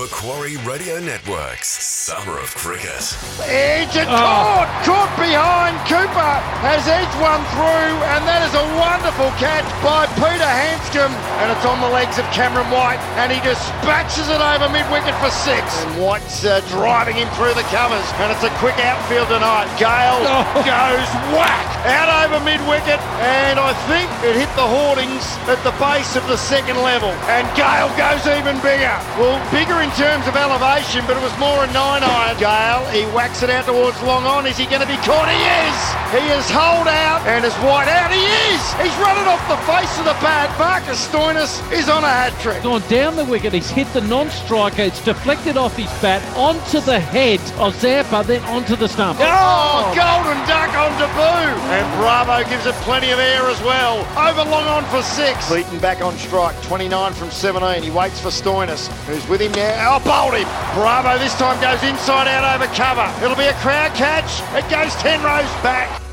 Macquarie Radio Network's Summer of Cricket. Edge and caught behind Cooper has edged one through, and that is a wonderful catch by Peter Hanscom, and it's on the legs of Cameron White, and he dispatches it over mid-wicket for six. And White's driving him through the covers, and it's a quick outfield tonight. Gale goes whack out over mid-wicket, and I think it hit the hoardings at the base of the second level, and Gale goes even bigger. Well, bigger in terms of elevation, but it was more a 9-iron. Gale, he whacks it out towards long on. Is he going to be caught? He is! He is holed out, and is White out? He is! He's running off the face of the bat. Marcus Stoinis is on a hat-trick. Gone down the wicket, he's hit the non-striker, it's deflected off his bat onto the head of Zampa, then onto the stump. Oh, golden duck on debut! And Bravo gives it plenty of air as well. Over long on for six. Beaten back on strike, 29 from 17. He waits for Stoinis, who's with him now. Oh, bowled him. Bravo this time goes inside out over cover. It'll be a crowd catch. It goes 10 rows back.